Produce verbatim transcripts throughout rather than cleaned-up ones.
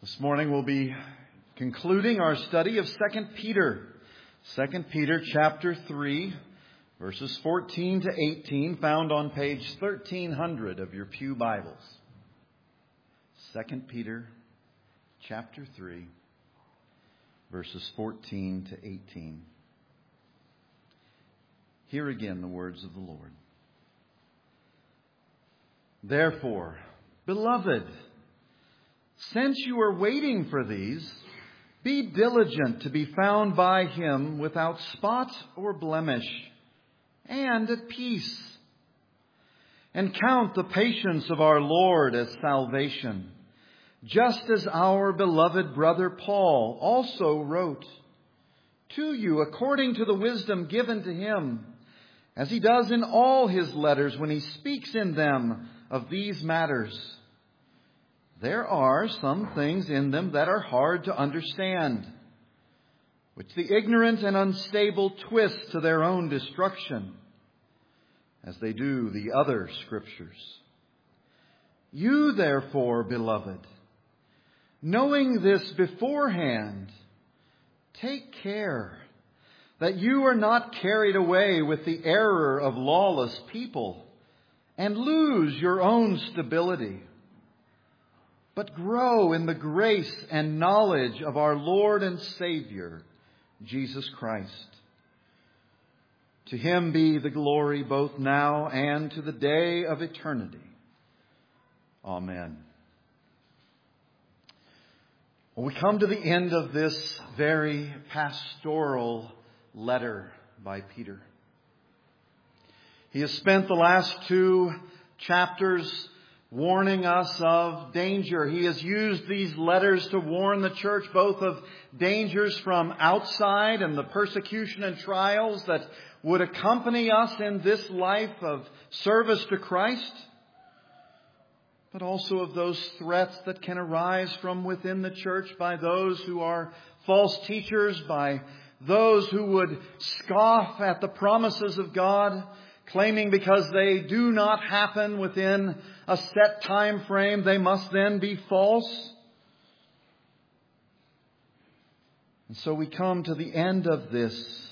This morning we'll be concluding our study of Second Peter. Second Peter chapter three, verses fourteen to eighteen, found on page thirteen hundred of your pew Bibles. Second Peter chapter three, verses fourteen to eighteen. Hear again the words of the Lord. Therefore, beloved, since you are waiting for these, be diligent to be found by Him without spot or blemish, and at peace. And count the patience of our Lord as salvation, just as our beloved brother Paul also wrote to you according to the wisdom given to him, as he does in all his letters when he speaks in them of these matters. There are some things in them that are hard to understand, which the ignorant and unstable twist to their own destruction, as they do the other Scriptures. You, therefore, beloved, knowing this beforehand, take care that you are not carried away with the error of lawless people and lose your own stability, but grow in the grace and knowledge of our Lord and Savior, Jesus Christ. To Him be the glory both now and to the day of eternity. Amen. Well, we come to the end of this very pastoral letter by Peter. He has spent the last two chapters warning us of danger. He has used these letters to warn the church both of dangers from outside and the persecution and trials that would accompany us in this life of service to Christ, but also of those threats that can arise from within the church by those who are false teachers, by those who would scoff at the promises of God, claiming because they do not happen within a set time frame, they must then be false. And so we come to the end of this.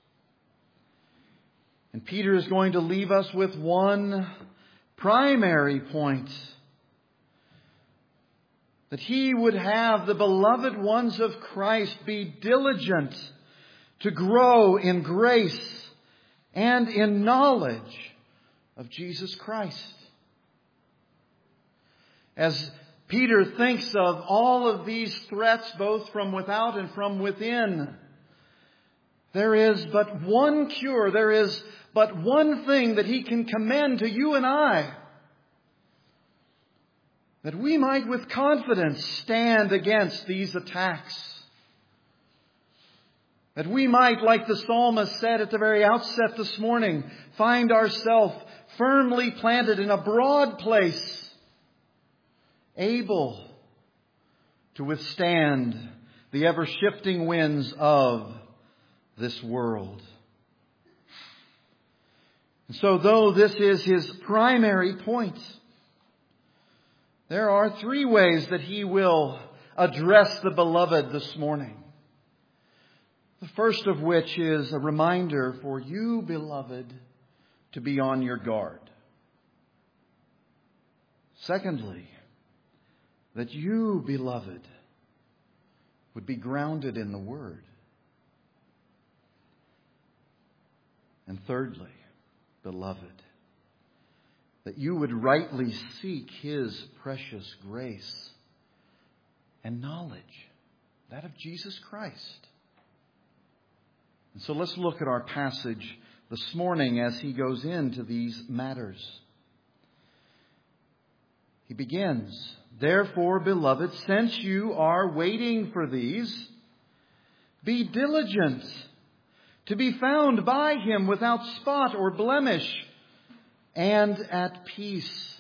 And Peter is going to leave us with one primary point: that he would have the beloved ones of Christ be diligent to grow in grace and in knowledge of Jesus Christ. As Peter thinks of all of these threats, both from without and from within, there is but one cure, there is but one thing that he can commend to you and I, that we might with confidence stand against these attacks. That we might, like the psalmist said at the very outset this morning, find ourselves firmly planted in a broad place, able to withstand the ever-shifting winds of this world. And so, though this is his primary point, there are three ways that he will address the beloved this morning. The first of which is a reminder for you, beloved, to be on your guard. Secondly, that you, beloved, would be grounded in the Word. And thirdly, beloved, that you would rightly seek His precious grace and knowledge, that of Jesus Christ. And so let's look at our passage this morning as he goes into these matters. He begins, therefore, beloved, since you are waiting for these, be diligent to be found by Him without spot or blemish and at peace.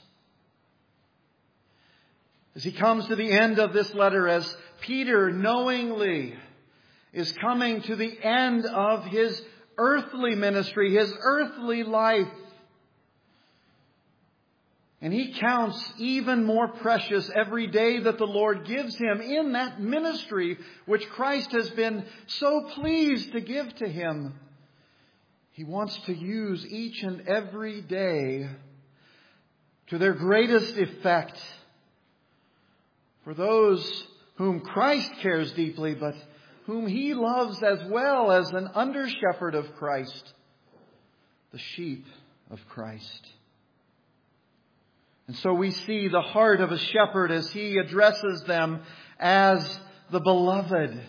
As he comes to the end of this letter, as Peter knowingly is coming to the end of his earthly ministry, his earthly life, And he counts even more precious every day that the Lord gives him in that ministry which Christ has been so pleased to give to him. He wants to use each and every day to their greatest effect for those whom Christ cares deeply, but whom he loves as well as an under-shepherd of Christ, the sheep of Christ. And so we see the heart of a shepherd as he addresses them as the beloved.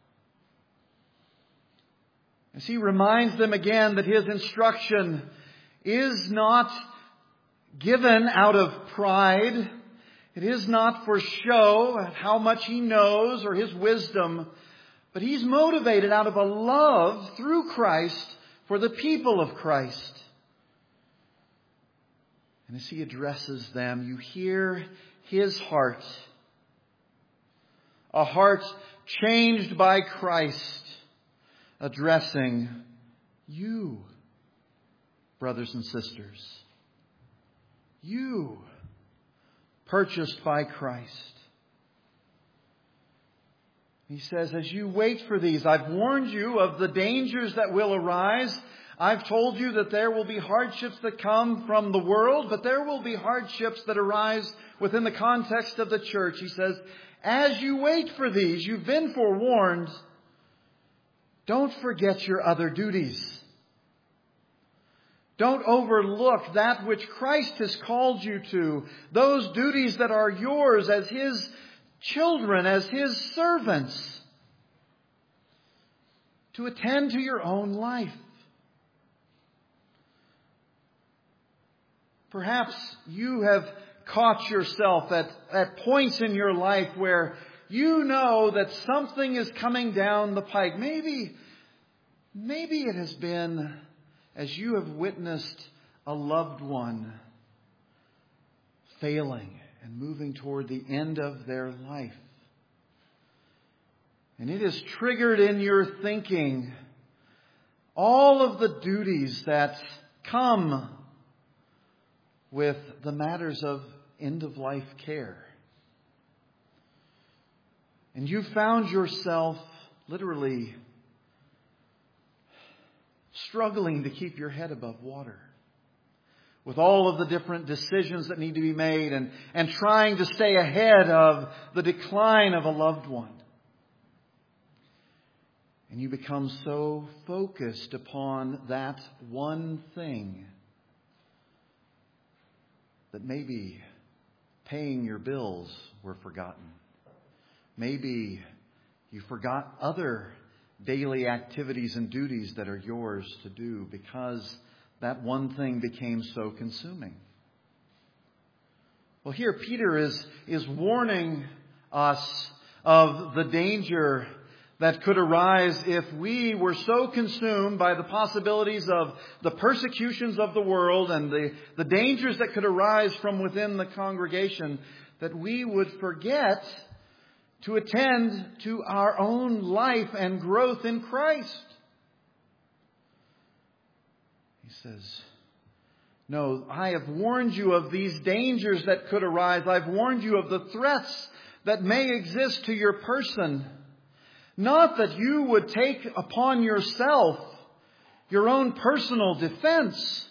As he reminds them again that his instruction is not given out of pride. It is not for show at how much he knows or his wisdom. But he's motivated out of a love through Christ for the people of Christ. And as he addresses them, you hear his heart. A heart changed by Christ, addressing you, brothers and sisters. You, purchased by Christ. He says, as you wait for these, I've warned you of the dangers that will arise. I've told you that there will be hardships that come from the world, but there will be hardships that arise within the context of the church. He says, as you wait for these, you've been forewarned. Don't forget your other duties. Don't overlook that which Christ has called you to. Those duties that are yours as His children, as His servants. To attend to your own life. Perhaps you have caught yourself at, at points in your life where you know that something is coming down the pike. Maybe, maybe it has been as you have witnessed a loved one failing and moving toward the end of their life. And it has triggered in your thinking all of the duties that come with the matters of end-of-life care. And you found yourself literally struggling to keep your head above water with all of the different decisions that need to be made and, and trying to stay ahead of the decline of a loved one. And you become so focused upon that one thing that maybe paying your bills were forgotten. Maybe you forgot other daily activities and duties that are yours to do because that one thing became so consuming. Well, here Peter is, is warning us of the danger that could arise if we were so consumed by the possibilities of the persecutions of the world and the, the dangers that could arise from within the congregation that we would forget to attend to our own life and growth in Christ. He says, no, I have warned you of these dangers that could arise. I've warned you of the threats that may exist to your person. Not that you would take upon yourself your own personal defense,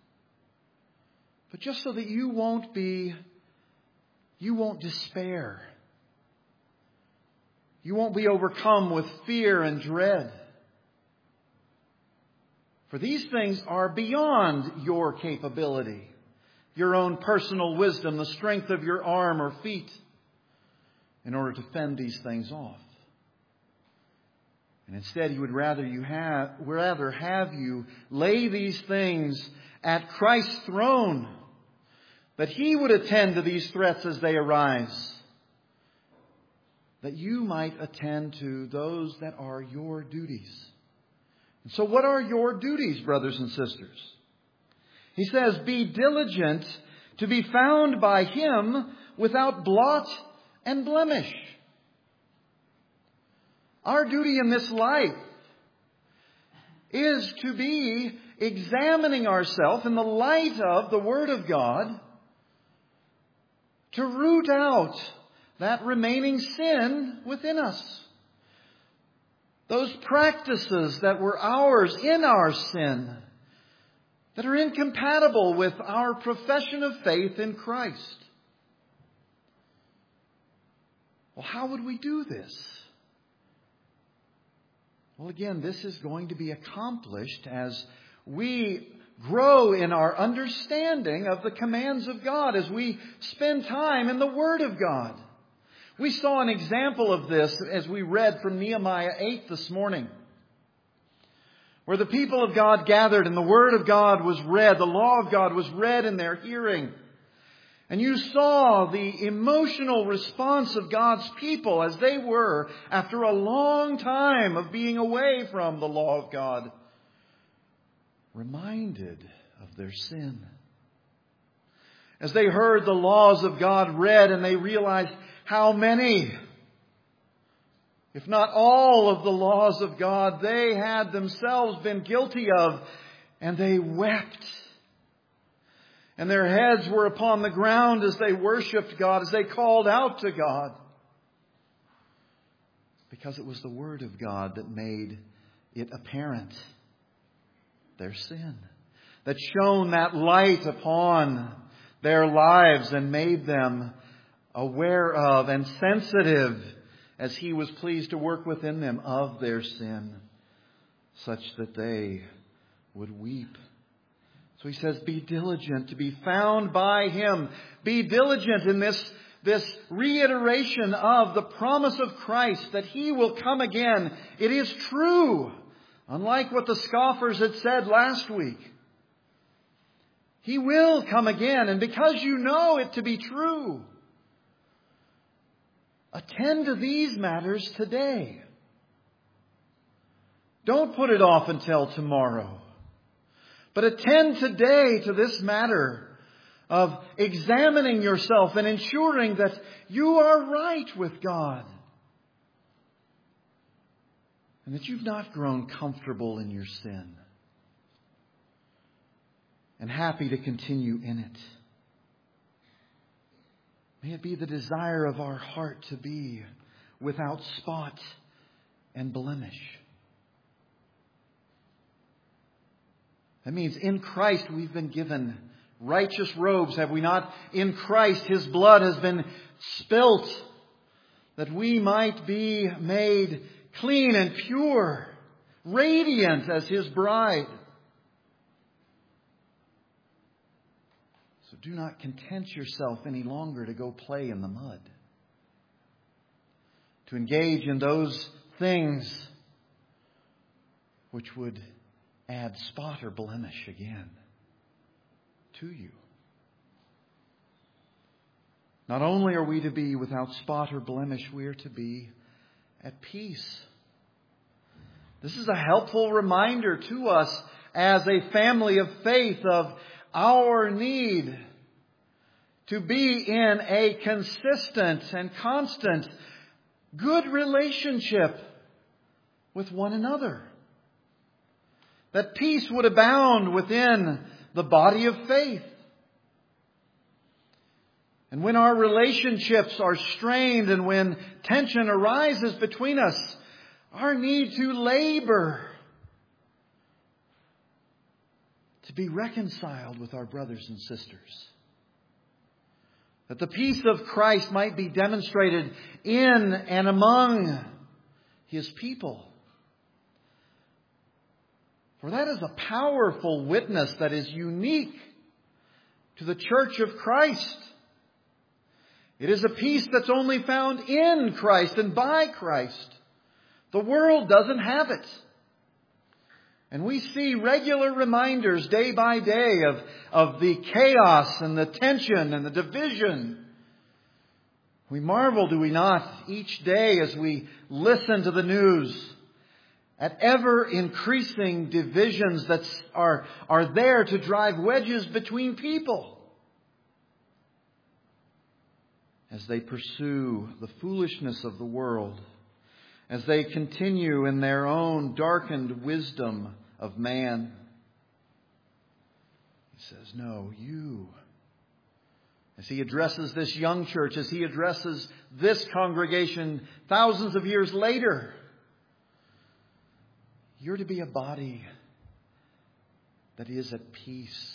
but just so that you won't be, you won't despair. You won't be overcome with fear and dread. For these things are beyond your capability, your own personal wisdom, the strength of your arm or feet, in order to fend these things off. And instead, He would rather you have, rather have you lay these things at Christ's throne, that He would attend to these threats as they arise, that you might attend to those that are your duties. And so what are your duties, brothers and sisters? He says, be diligent to be found by Him without blot and blemish. Our duty in this life is to be examining ourselves in the light of the Word of God to root out that remaining sin within us. Those practices that were ours in our sin, that are incompatible with our profession of faith in Christ. Well, how would we do this? Well, again, this is going to be accomplished as we grow in our understanding of the commands of God, as we spend time in the Word of God. We saw an example of this as we read from Nehemiah eight this morning, where the people of God gathered and the Word of God was read, the law of God was read in their hearing. And you saw the emotional response of God's people as they were, after a long time of being away from the law of God, reminded of their sin. As they heard the laws of God read and they realized how many, if not all of the laws of God, they had themselves been guilty of, and they wept. And their heads were upon the ground as they worshiped God, as they called out to God. Because it was the Word of God that made it apparent, their sin, that shone that light upon their lives and made them aware of and sensitive, as He was pleased to work within them, of their sin, such that they would weep. So He says, be diligent to be found by Him. Be diligent in this, this reiteration of the promise of Christ that He will come again. It is true, unlike what the scoffers had said last week. He will come again, and because you know it to be true, attend to these matters today. Don't put it off until tomorrow. But attend today to this matter of examining yourself and ensuring that you are right with God. And that you've not grown comfortable in your sin. And happy to continue in it. May it be the desire of our heart to be without spot and blemish. That means in Christ we've been given righteous robes, have we not? In Christ His blood has been spilt that we might be made clean and pure, radiant as His bride. So do not content yourself any longer to go play in the mud, to engage in those things which would add spot or blemish again to you. Not only are we to be without spot or blemish, we are to be at peace. This is a helpful reminder to us as a family of faith of our need to be in a consistent and constant good relationship with one another. That peace would abound within the body of faith. And when our relationships are strained and when tension arises between us, our need to labor to be reconciled with our brothers and sisters. That the peace of Christ might be demonstrated in and among His people. For that is a powerful witness that is unique to the Church of Christ. It is a peace that's only found in Christ and by Christ. The world doesn't have it. And we see regular reminders day by day of, of the chaos and the tension and the division. We marvel, do we not, each day as we listen to the news at ever increasing divisions that are, are there to drive wedges between people as they pursue the foolishness of the world, as they continue in their own darkened wisdom of man. He says, no, you, As he addresses this young church, as he addresses this congregation thousands of years later, you're to be a body that is at peace.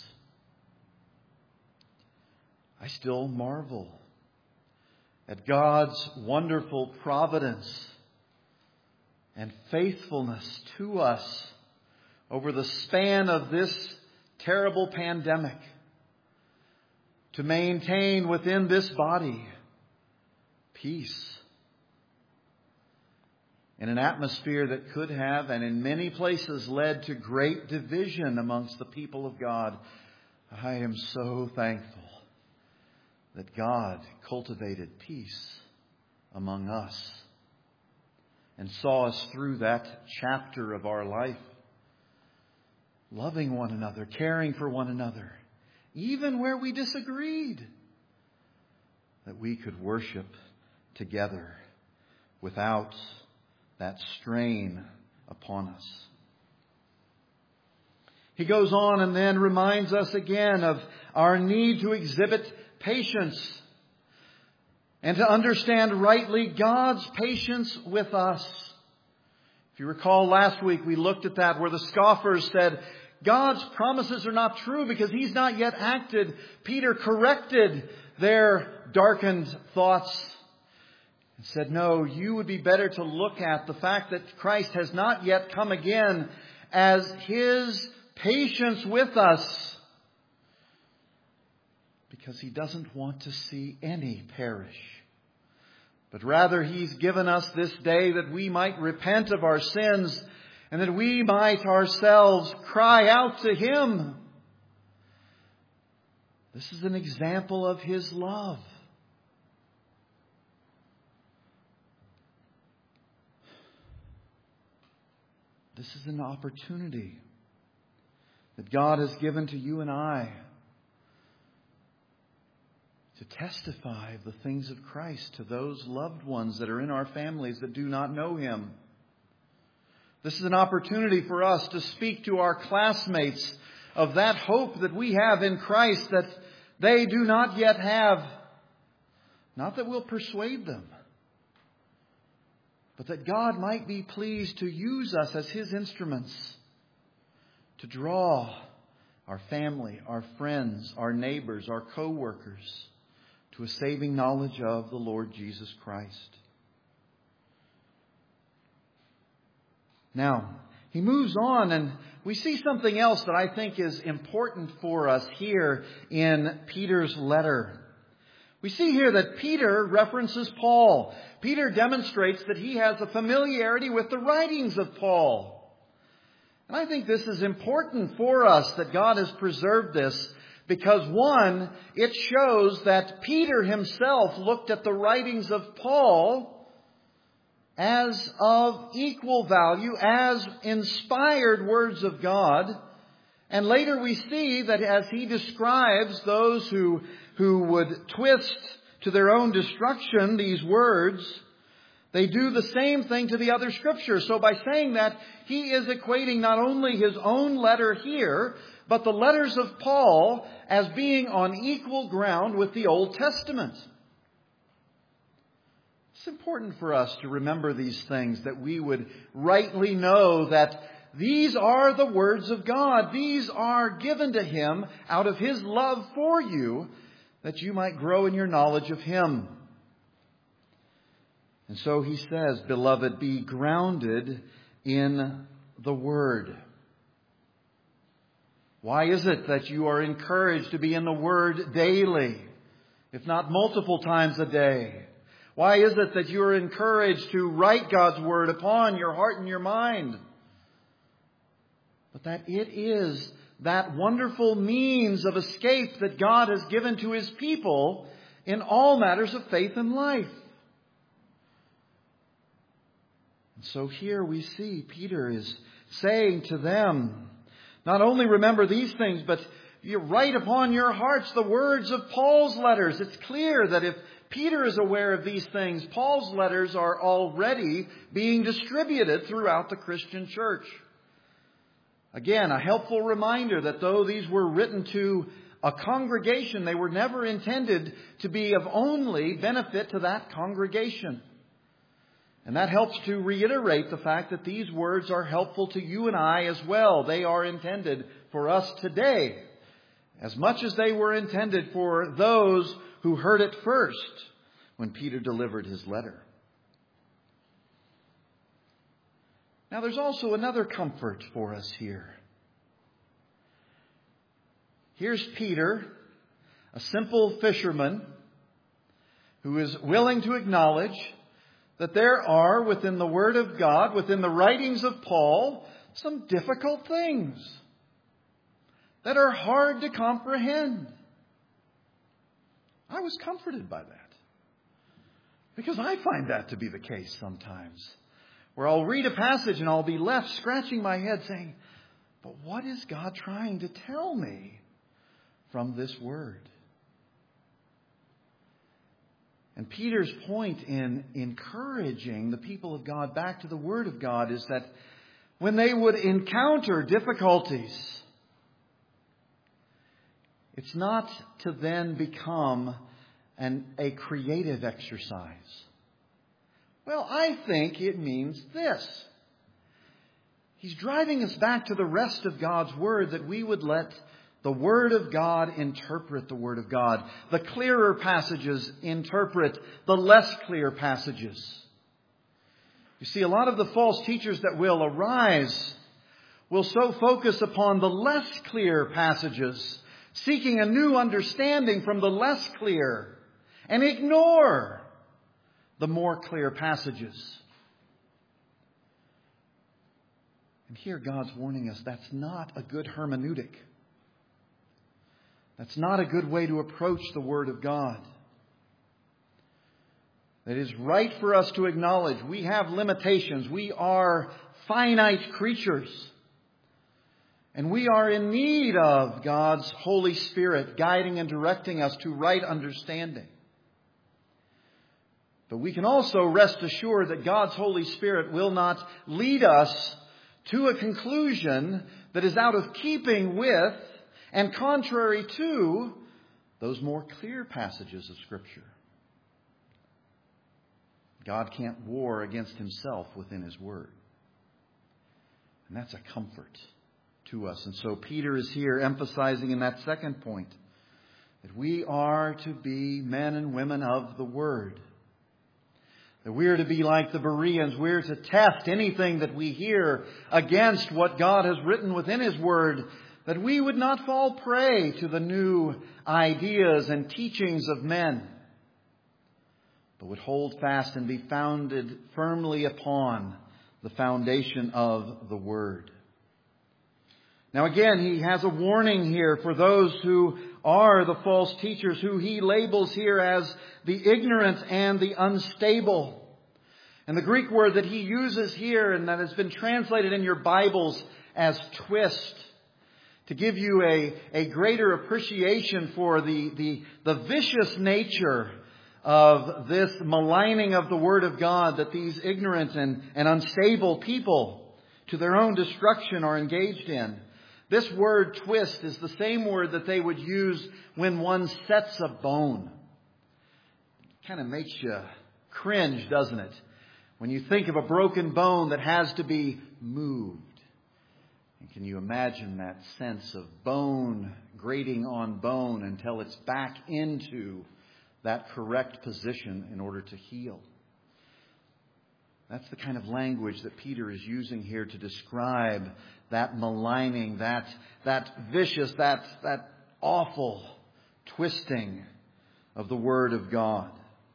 I still marvel at God's wonderful providence and faithfulness to us over the span of this terrible pandemic to maintain within this body peace in an atmosphere that could have and in many places led to great division amongst the people of God. I am so thankful that God cultivated peace among us and saw us through that chapter of our life, loving one another, caring for one another, even where we disagreed, that we could worship together without that strain upon us. He goes on and then reminds us again of our need to exhibit patience and to understand rightly God's patience with us. If you recall last week, we looked at that where the scoffers said, God's promises are not true because He's not yet acted. Peter corrected their darkened thoughts and said, no, you would be better to look at the fact that Christ has not yet come again as His patience with us, because He doesn't want to see any perish. But rather He's given us this day that we might repent of our sins and that we might ourselves cry out to Him. This is an example of His love. This is an opportunity that God has given to you and I to testify of the things of Christ to those loved ones that are in our families that do not know Him. This is an opportunity for us to speak to our classmates of that hope that we have in Christ that they do not yet have. Not that we'll persuade them, but that God might be pleased to use us as His instruments to draw our family, our friends, our neighbors, our co-workers to a saving knowledge of the Lord Jesus Christ. Now, he moves on and we see something else that I think is important for us here in Peter's letter. We see here that Peter references Paul. Peter demonstrates that he has a familiarity with the writings of Paul. And I think this is important for us that God has preserved this because, one, it shows that Peter himself looked at the writings of Paul as of equal value, as inspired words of God. And later we see that as he describes those who, who would twist to their own destruction these words, they do the same thing to the other scriptures. So by saying that, he is equating not only his own letter here, but the letters of Paul as being on equal ground with the Old Testament. It's important for us to remember these things, that we would rightly know that these are the words of God. These are given to Him out of His love for you, that you might grow in your knowledge of Him. And so he says, beloved, be grounded in the Word. Why is it that you are encouraged to be in the Word daily, if not multiple times a day? Why is it that you are encouraged to write God's Word upon your heart and your mind? But that it is that wonderful means of escape that God has given to His people in all matters of faith and life. And so here we see Peter is saying to them, not only remember these things, but you write upon your hearts the words of Paul's letters. It's clear that if Peter is aware of these things, Paul's letters are already being distributed throughout the Christian church. Again, a helpful reminder that though these were written to a congregation. They were never intended to be of only benefit to that congregation. And that helps to reiterate the fact that these words are helpful to you and I as well. They are intended for us today, as much as they were intended for those who heard it first when Peter delivered his letter. Now, there's also another comfort for us here. Here's Peter, a simple fisherman, who is willing to acknowledge that there are within the Word of God, within the writings of Paul, some difficult things that are hard to comprehend. I was comforted by that, because I find that to be the case sometimes, where I'll read a passage and I'll be left scratching my head saying, but what is God trying to tell me from this word? And Peter's point in encouraging the people of God back to the Word of God is that when they would encounter difficulties, it's not to then become an, a creative exercise. Well, I think it means this. He's driving us back to the rest of God's Word, that we would let the Word of God interpret the Word of God. The clearer passages interpret the less clear passages. You see, a lot of the false teachers that will arise will so focus upon the less clear passages, seeking a new understanding from the less clear, and ignore the more clear passages. And here God's warning us that's not a good hermeneutic. That's not a good way to approach the Word of God. It is right for us to acknowledge we have limitations. We are finite creatures. And we are in need of God's Holy Spirit guiding and directing us to right understanding. But we can also rest assured that God's Holy Spirit will not lead us to a conclusion that is out of keeping with and contrary to those more clear passages of Scripture. God can't war against Himself within His Word. And that's a comfort to us. And so Peter is here emphasizing in that second point that we are to be men and women of the Word. That we are to be like the Bereans. We're to test anything that we hear against what God has written within His Word, that we would not fall prey to the new ideas and teachings of men, but would hold fast and be founded firmly upon the foundation of the Word. Now again, he has a warning here for those who are the false teachers, who he labels here as the ignorant and the unstable. And the Greek word that he uses here, and that has been translated in your Bibles as twist, to give you a, a greater appreciation for the, the, the vicious nature of this maligning of the Word of God that these ignorant and, and unstable people to their own destruction are engaged in. This word twist is the same word that they would use when one sets a bone. It kind of makes you cringe, doesn't it? When you think of a broken bone that has to be moved. And can you imagine that sense of bone grating on bone until it's back into that correct position in order to heal? That's the kind of language that Peter is using here to describe that maligning, that, that vicious, that, that awful twisting of the Word of God.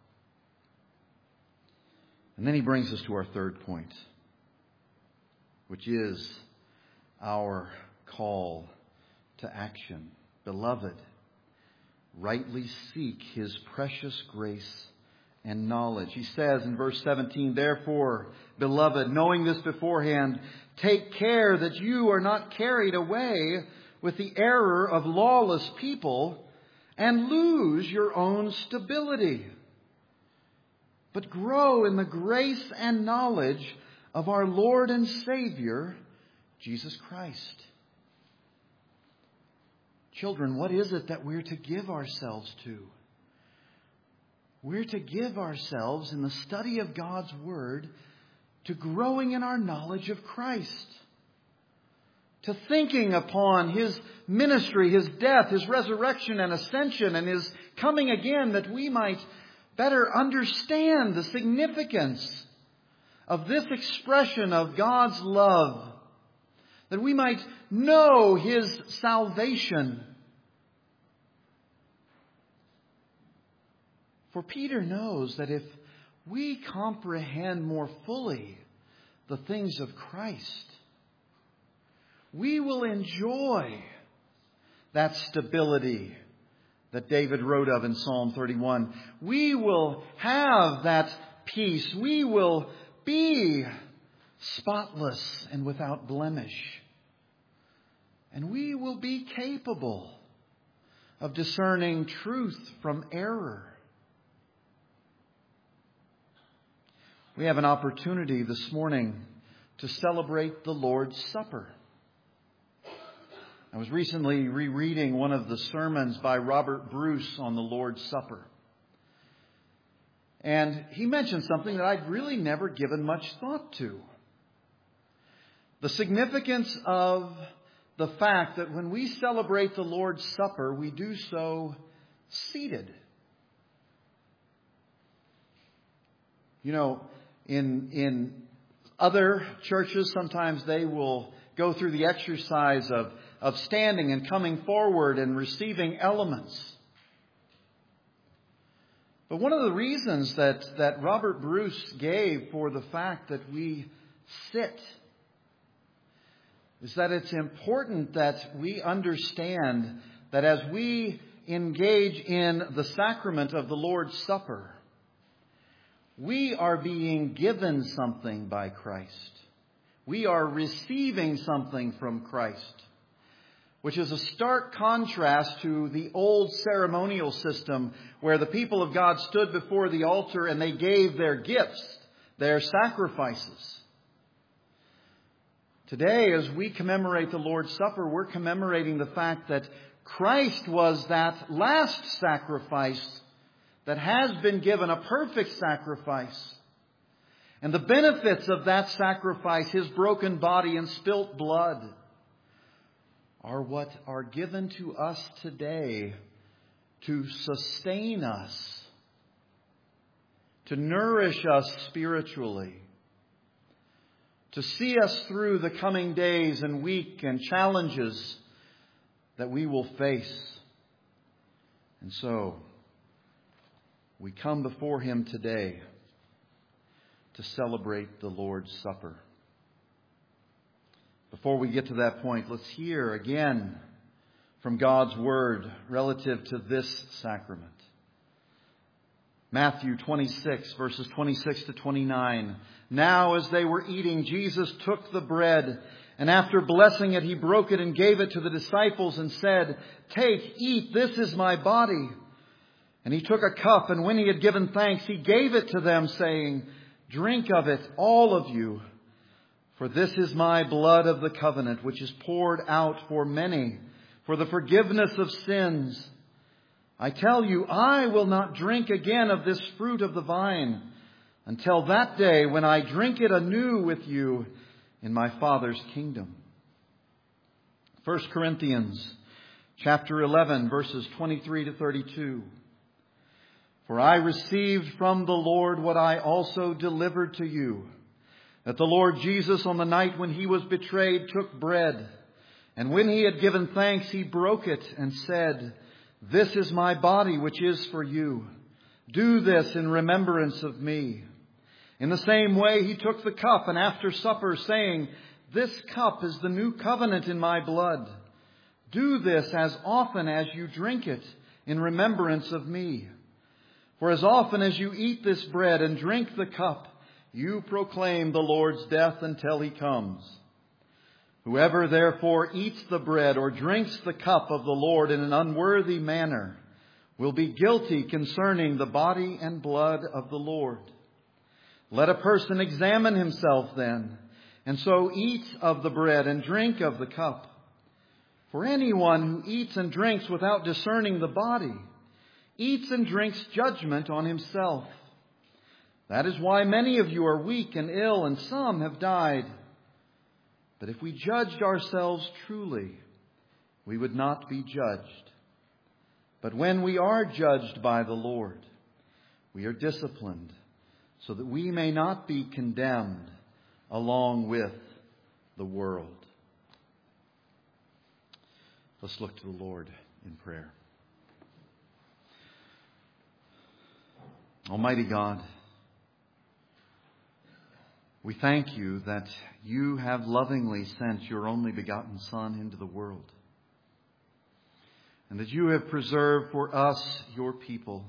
And then he brings us to our third point, which is our call to action. Beloved, rightly seek His precious grace and knowledge. He says in verse seventeen, therefore, beloved, knowing this beforehand, take care that you are not carried away with the error of lawless people and lose your own stability, but grow in the grace and knowledge of our Lord and Savior, Jesus Christ. Children, what is it that we're to give ourselves to? We're to give ourselves in the study of God's Word to growing in our knowledge of Christ, to thinking upon His ministry, His death, His resurrection and ascension, and His coming again, that we might better understand the significance of this expression of God's love, that we might know His salvation. For Peter knows that if we comprehend more fully the things of Christ, we will enjoy that stability that David wrote of in Psalm thirty-one. We will have that peace. We will be spotless and without blemish. And we will be capable of discerning truth from error. We have an opportunity this morning to celebrate the Lord's Supper. I was recently rereading one of the sermons by Robert Bruce on the Lord's Supper. And he mentioned something that I'd really never given much thought to. The significance of the fact that when we celebrate the Lord's Supper, we do so seated. You know, in, in other churches, sometimes they will go through the exercise of, of standing and coming forward and receiving elements. But one of the reasons that, that Robert Bruce gave for the fact that we sit is that it's important that we understand that as we engage in the sacrament of the Lord's Supper, we are being given something by Christ. We are receiving something from Christ, which is a stark contrast to the old ceremonial system where the people of God stood before the altar and they gave their gifts, their sacrifices. Today, as we commemorate the Lord's Supper, we're commemorating the fact that Christ was that last sacrifice that has been given, a perfect sacrifice. And the benefits of that sacrifice, His broken body and spilt blood, are what are given to us today to sustain us, to nourish us spiritually, to see us through the coming days and week and challenges that we will face. And so, we come before Him today to celebrate the Lord's Supper. Before we get to that point, let's hear again from God's Word relative to this sacrament. Matthew twenty-six, verses twenty-six to twenty-nine. Now as they were eating, Jesus took the bread, and after blessing it, He broke it and gave it to the disciples and said, "Take, eat, this is my body." And He took a cup, and when He had given thanks, He gave it to them, saying, "Drink of it, all of you, for this is my blood of the covenant, which is poured out for many for the forgiveness of sins. I tell you, I will not drink again of this fruit of the vine until that day when I drink it anew with you in my Father's kingdom." First Corinthians chapter eleven, verses twenty-three to thirty-two. "For I received from the Lord what I also delivered to you, that the Lord Jesus on the night when He was betrayed took bread, and when He had given thanks, He broke it and said, 'This is my body which is for you. Do this in remembrance of me.' In the same way He took the cup, and after supper, saying, 'This cup is the new covenant in my blood. Do this as often as you drink it in remembrance of me. For as often as you eat this bread and drink the cup, you proclaim the Lord's death until He comes. Whoever therefore eats the bread or drinks the cup of the Lord in an unworthy manner will be guilty concerning the body and blood of the Lord. Let a person examine himself then, and so eat of the bread and drink of the cup. For anyone who eats and drinks without discerning the body eats and drinks judgment on himself. That is why many of you are weak and ill, and some have died. But if we judged ourselves truly, we would not be judged. But when we are judged by the Lord, we are disciplined, so that we may not be condemned along with the world. Let's look to the Lord in prayer. Almighty God, we thank you that you have lovingly sent your only begotten Son into the world, and that you have preserved for us, your people,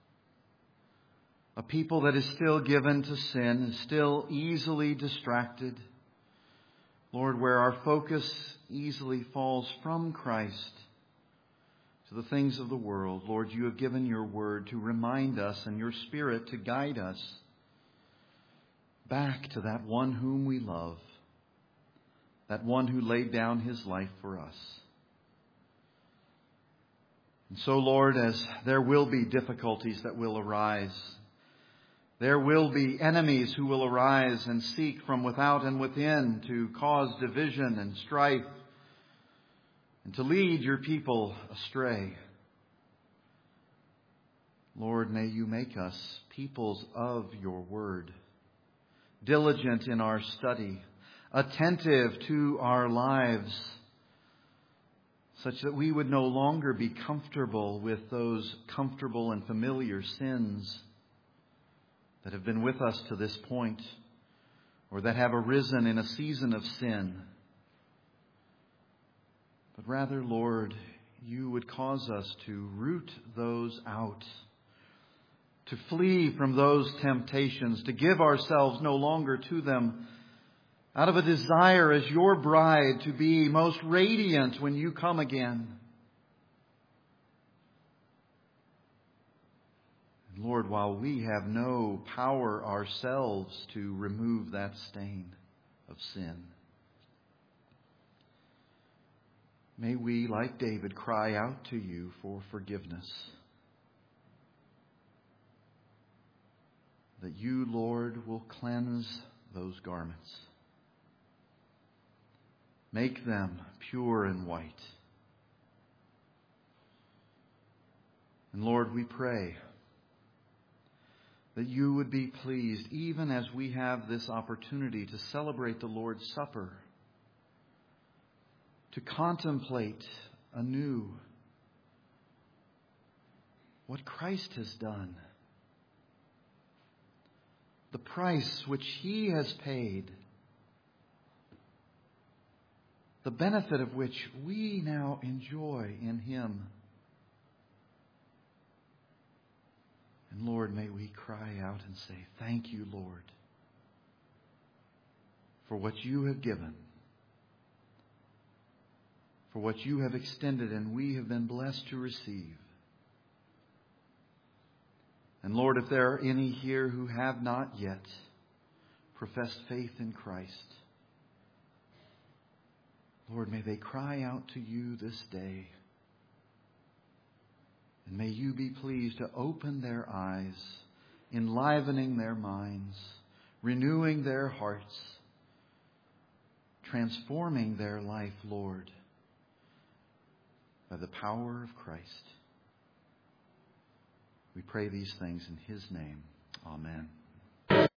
a people that is still given to sin, is still easily distracted. Lord, where our focus easily falls from Christ to the things of the world, Lord, you have given your word to remind us and your Spirit to guide us back to that one whom we love, that one who laid down his life for us. And so, Lord, as there will be difficulties that will arise, there will be enemies who will arise and seek from without and within to cause division and strife and to lead your people astray. Lord, may you make us peoples of your word, diligent in our study, attentive to our lives, such that we would no longer be comfortable with those comfortable and familiar sins that have been with us to this point, or that have arisen in a season of sin. But rather, Lord, you would cause us to root those out, to flee from those temptations, to give ourselves no longer to them, out of a desire as your bride to be most radiant when you come again. And Lord, while we have no power ourselves to remove that stain of sin, may we, like David, cry out to you for forgiveness. That you, Lord, will cleanse those garments. Make them pure and white. And Lord, we pray that you would be pleased, even as we have this opportunity to celebrate the Lord's Supper, to contemplate anew what Christ has done, the price which he has paid, the benefit of which we now enjoy in him. And Lord, may we cry out and say, thank you, Lord, for what you have given, for what you have extended and we have been blessed to receive. And Lord, if there are any here who have not yet professed faith in Christ, Lord, may they cry out to you this day. And may you be pleased to open their eyes, enlivening their minds, renewing their hearts, transforming their life, Lord, by the power of Christ. We pray these things in his name. Amen.